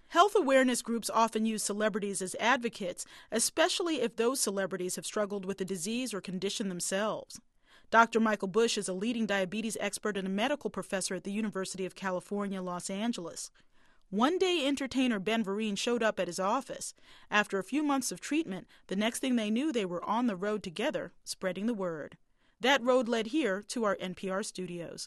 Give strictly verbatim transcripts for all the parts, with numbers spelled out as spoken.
Health awareness groups often use celebrities as advocates, especially if those celebrities have struggled with a disease or condition themselves. Doctor Michael Bush is a leading diabetes expert and a medical professor at the University of California, Los Angeles. One day, entertainer Ben Vereen showed up at his office. After a few months of treatment, the next thing they knew, they were on the road together, spreading the word. That road led here to our N P R studios.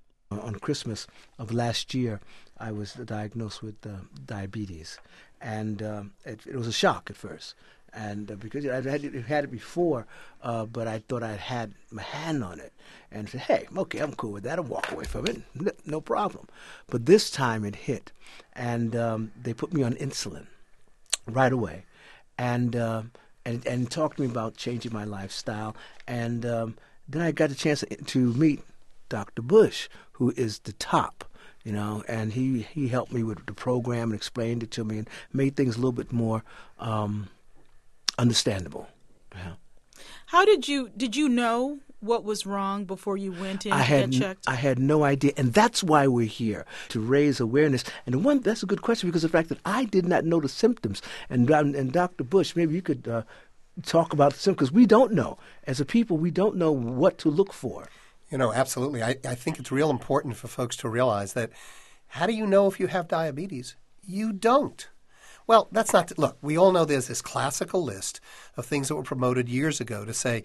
On Christmas of last year, I was diagnosed with uh, diabetes, and um, it, it was a shock at first. And uh, because I had it, had it before, uh, but I thought I had my hand on it, and said, "Hey, okay, I'm cool with that. I'll walk away from it, no, no problem." But this time it hit, and um, they put me on insulin right away, and uh, and and talked to me about changing my lifestyle, and um, then I got a chance to meet Doctor Bush, who is the top, you know, and he, he helped me with the program and explained it to me and made things a little bit more um, understandable. Yeah. How did you did you know what was wrong before you went in I to had, get checked? I had no idea, and that's why we're here, to raise awareness. And the one that's a good question, because of the fact that I did not know the symptoms, and and Doctor Bush, maybe you could uh, talk about the symptoms, because we don't know. As a people, we don't know what to look for. You know, absolutely. I, I think it's real important for folks to realize that how do you know if you have diabetes? You don't. Well, that's not – look, we all know there's this classical list of things that were promoted years ago to say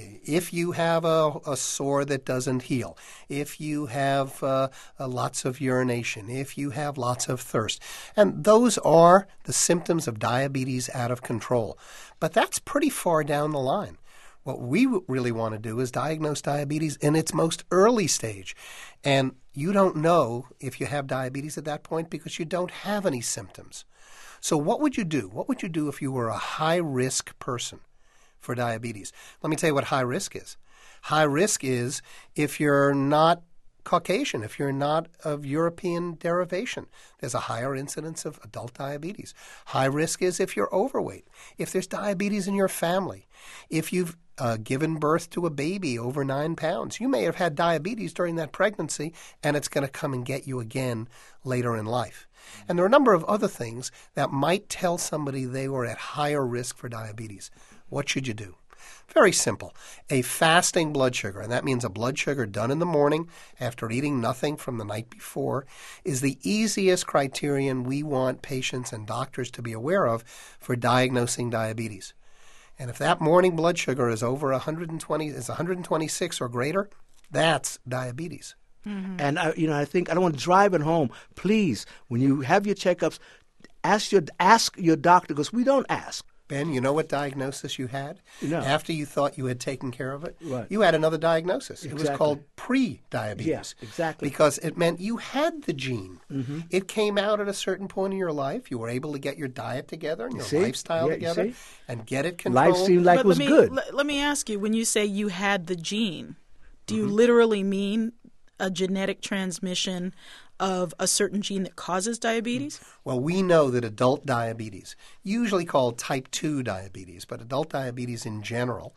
if you have a, a sore that doesn't heal, if you have uh, uh, lots of urination, if you have lots of thirst. And those are the symptoms of diabetes out of control. But that's pretty far down the line. What we really want to do is diagnose diabetes in its most early stage. And you don't know if you have diabetes at that point because you don't have any symptoms. So what would you do? What would you do if you were a high-risk person for diabetes? Let me tell you what high risk is. High risk is if you're not Caucasian, if you're not of European derivation. There's a higher incidence of adult diabetes. High risk is if you're overweight, if there's diabetes in your family, if you've uh, given birth to a baby over nine pounds. You may have had diabetes during that pregnancy, and it's going to come and get you again later in life. And there are a number of other things that might tell somebody they were at higher risk for diabetes. What should you do? Very simple. A fasting blood sugar, and that means a blood sugar done in the morning after eating nothing from the night before, is the easiest criterion we want patients and doctors to be aware of for diagnosing diabetes. And if that morning blood sugar is over one hundred twenty, is one hundred twenty-six or greater, that's diabetes. Mm-hmm. And I, you know, I think I don't want to drive it home. Please, when you have your checkups, ask your ask your doctor, because we don't ask. Ben, you know what diagnosis you had? No. After you thought you had taken care of it? Right. You had another diagnosis. Exactly. It was called pre-diabetes. Yes, yeah, exactly. Because it meant you had the gene. Mm-hmm. It came out at a certain point in your life. You were able to get your diet together and your see? lifestyle Yeah, together and get it controlled. Life seemed like but it was let me, good. L- let me ask you, when you say you had the gene, do you Mm-hmm. literally mean a genetic transmission of a certain gene that causes diabetes? Well, we know that adult diabetes, usually called type two diabetes, but adult diabetes in general,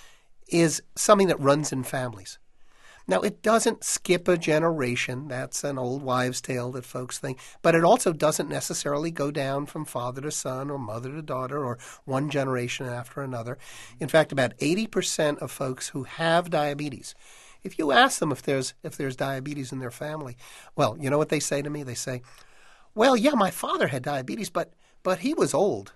is something that runs in families. Now, it doesn't skip a generation. That's an old wives' tale that folks think. But it also doesn't necessarily go down from father to son or mother to daughter or one generation after another. In fact, about eighty percent of folks who have diabetes, if you ask them if there's if there's diabetes in their family, well, you know what they say to me? They say, well, yeah, my father had diabetes, but but he was old.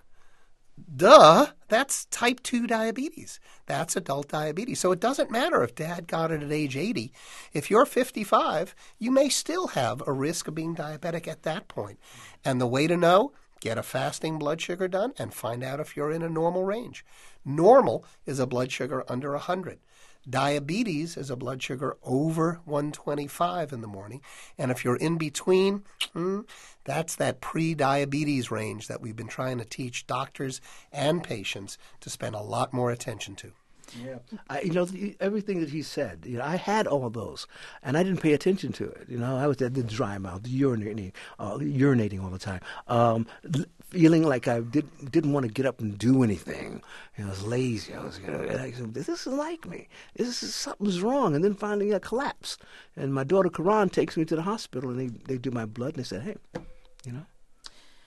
Duh, that's type two diabetes. That's adult diabetes. So it doesn't matter if dad got it at age eighty. If you're fifty-five, you may still have a risk of being diabetic at that point. And the way to know, get a fasting blood sugar done and find out if you're in a normal range. Normal is a blood sugar under one hundred. Diabetes is a blood sugar over one twenty-five in the morning. And if you're in between, hmm, that's that pre-diabetes range that we've been trying to teach doctors and patients to spend a lot more attention to. Yeah, I, you know, the, everything that he said, you know, I had all those, and I didn't pay attention to it. You know, I was at the dry mouth, the urinating, uh, urinating all the time, um, feeling like I did, didn't want to get up and do anything. You know, I was lazy. I was, you know, like, this isn't like me. This is something's wrong. And then finally, I collapsed. And my daughter Karan takes me to the hospital, and they they do my blood, and they said, hey, you know.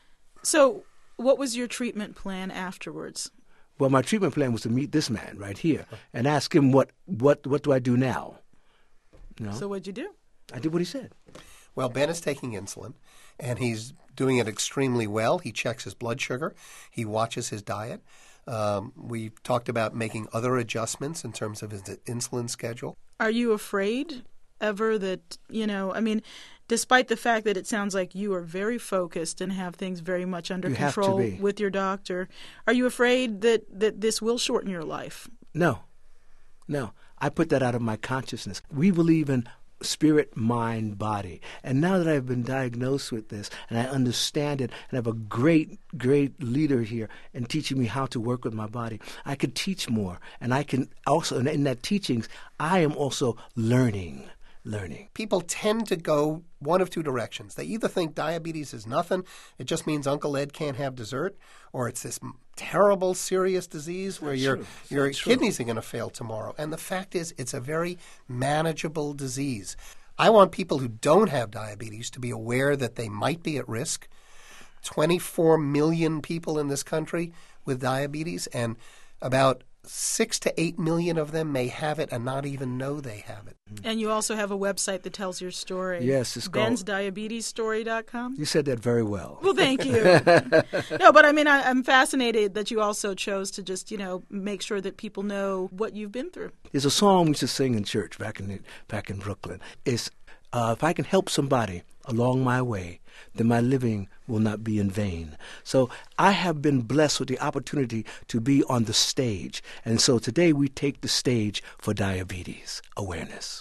So what was your treatment plan afterwards? Well, my treatment plan was to meet this man right here and ask him what what what do I do now? You know? So what'd you do? I did what he said. Well, Ben is taking insulin, and he's doing it extremely well. He checks his blood sugar. He watches his diet. Um, we talked about making other adjustments in terms of his insulin schedule. Are you afraid ever that, you know, I mean, despite the fact that it sounds like you are very focused and have things very much under You have to control be. with your doctor, are you afraid that, that this will shorten your life? No, no. I put that out of my consciousness. We believe in spirit, mind, body. And now that I've been diagnosed with this and I understand it and I have a great, great leader here in teaching me how to work with my body, I could teach more. And I can also, in that teachings, I am also learning. learning. People tend to go one of two directions. They either think diabetes is nothing, it just means Uncle Ed can't have dessert, or it's this terrible, serious disease where That's your true. your That's true. kidneys are going to fail tomorrow. And the fact is, it's a very manageable disease. I want people who don't have diabetes to be aware that they might be at risk. twenty-four million people in this country with diabetes, and about six to eight million of them may have it and not even know they have it. And you also have a website that tells your story. Yes, it's called bens diabetes story dot com. You said that very well. Well, thank you. No, but I mean, I, I'm fascinated that you also chose to just, you know, make sure that people know what you've been through. There's a song we used to sing in church back in back in Brooklyn. It's uh, if I can help somebody along my way, then my living will not be in vain. So I have been blessed with the opportunity to be on the stage. And so today we take the stage for diabetes awareness.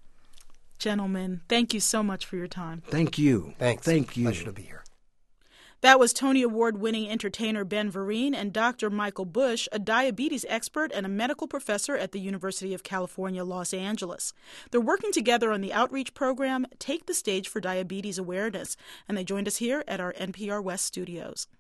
Gentlemen, thank you so much for your time. Thank you. Thanks. Thank you. Pleasure to be here. That was Tony Award-winning entertainer Ben Vereen and Doctor Michael Bush, a diabetes expert and a medical professor at the University of California, Los Angeles. They're working together on the outreach program, Take the Stage for Diabetes Awareness, and they joined us here at our N P R West studios.